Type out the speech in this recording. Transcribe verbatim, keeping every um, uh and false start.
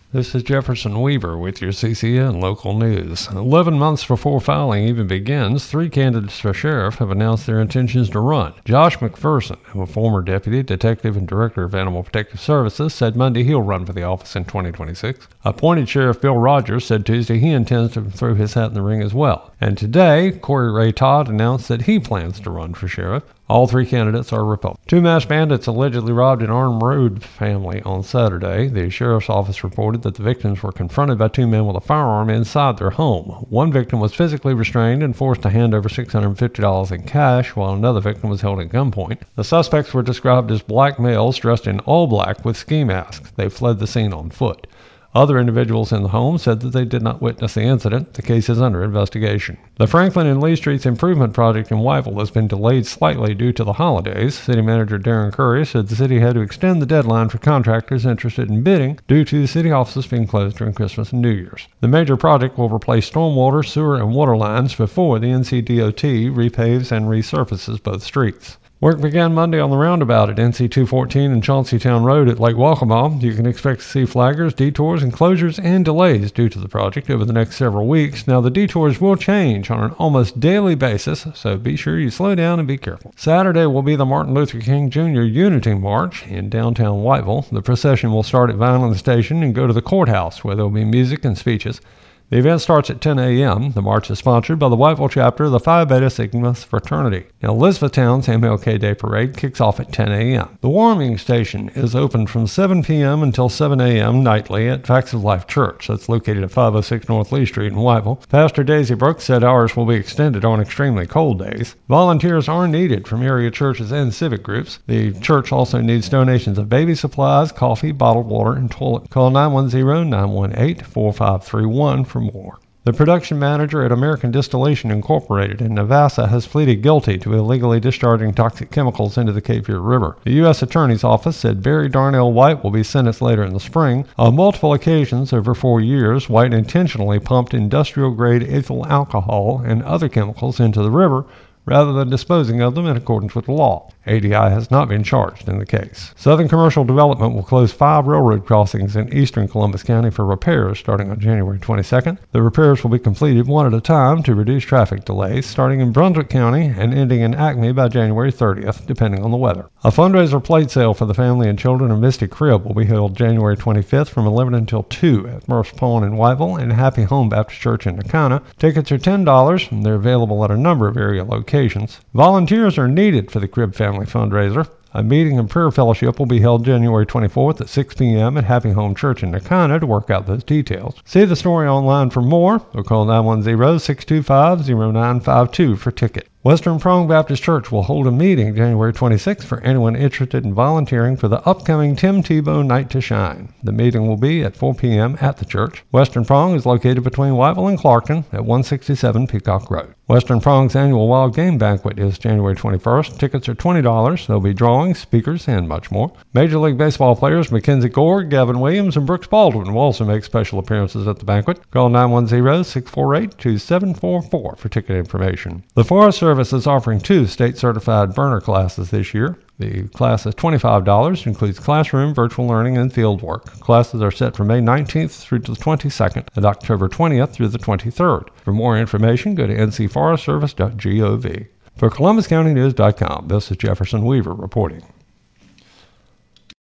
This is Jefferson Weaver with your C C N Local News. Eleven months before filing even begins, three candidates for sheriff have announced their intentions to run. Josh McPherson, a former deputy, detective, and director of Animal Protective Services, said Monday he'll run for the office in twenty twenty-six. Appointed Sheriff Bill Rogers said Tuesday he intends to throw his hat in the ring as well. And today, Corey Ray Todd announced that he plans to run for sheriff. All three candidates are Republicans. Two masked bandits allegedly robbed an Arm Road family on Saturday. The sheriff's office reported that the victims were confronted by two men with a firearm inside their home. One victim was physically restrained and forced to hand over six hundred fifty dollars in cash, while another victim was held at gunpoint. The suspects were described as black males dressed in all black with ski masks. They fled the scene on foot. Other individuals in the home said that they did not witness the incident. The case is under investigation. The Franklin and Lee Streets Improvement Project in Wyville has been delayed slightly due to the holidays. City Manager Darren Curry said the city had to extend the deadline for contractors interested in bidding due to the city offices being closed during Christmas and New Year's. The major project will replace stormwater, sewer, and water lines before the N C D O T repaves and resurfaces both streets. Work began Monday on the roundabout at N C two fourteen and Chaunceytown Road at Lake Waccamaw. You can expect to see flaggers, detours, enclosures, and delays due to the project over the next several weeks. Now, the detours will change on an almost daily basis, so be sure you slow down and be careful. Saturday will be the Martin Luther King Junior Unity March in downtown Whiteville. The procession will start at Vineland Station and go to the courthouse, where there will be music and speeches. The event starts at ten a.m. The march is sponsored by the Whiteville chapter of the Phi Beta Sigma fraternity. Now, Elizabethtown's M L K Day Parade kicks off at ten a.m. The warming station is open from seven p.m. until seven a.m. nightly at Facts of Life Church. That's located at five oh six North Lee Street in Whiteville. Pastor Daisy Brooks said hours will be extended on extremely cold days. Volunteers are needed from area churches and civic groups. The church also needs donations of baby supplies, coffee, bottled water, and toilet. Call nine one zero, nine one eight, four five three one for more. The production manager at American Distillation Incorporated in Navassa has pleaded guilty to illegally discharging toxic chemicals into the Cape Fear River. The U S Attorney's Office said Barry Darnell White will be sentenced later in the spring. On multiple occasions over four years, White intentionally pumped industrial-grade ethyl alcohol and other chemicals into the river rather than disposing of them in accordance with the law. A D I has not been charged in the case. Southern Commercial Development will close five railroad crossings in eastern Columbus County for repairs starting on January twenty-second. The repairs will be completed one at a time to reduce traffic delays, starting in Brunswick County and ending in Acme by January thirtieth, depending on the weather. A fundraiser plate sale for the family and children of Mystic Crib will be held January twenty-fifth from eleven until two at Murph's Pawn in Whiteville and Happy Home Baptist Church in Nakana. Tickets are ten dollars, and they're available at a number of area locations. Volunteers are needed for the Crib Family Fundraiser. A meeting and prayer fellowship will be held January twenty-fourth at six p.m. at Happy Home Church in Nakana to work out those details. See the story online for more or call nine one zero, six two five, zero nine five two for ticket. Western Prong Baptist Church will hold a meeting January twenty-sixth for anyone interested in volunteering for the upcoming Tim Tebow Night to Shine. The meeting will be at four p.m. at the church. Western Prong is located between Whiteville and Clarkton at one sixty-seven Peacock Road. Western Prong's annual Wild Game Banquet is January twenty-first. Tickets are twenty dollars. There'll be drawings, speakers, and much more. Major League Baseball players Mackenzie Gore, Gavin Williams, and Brooks Baldwin will also make special appearances at the banquet. Call nine one zero, six four eight, two seven four four for ticket information. The Forest Service is offering two state-certified burner classes this year. The class is twenty-five dollars, includes classroom, virtual learning, and field work. Classes are set from May nineteenth through to the twenty-second and October twentieth through the twenty-third. For more information, go to n c forest service dot gov. For Columbus County News dot com, this is Jefferson Weaver reporting.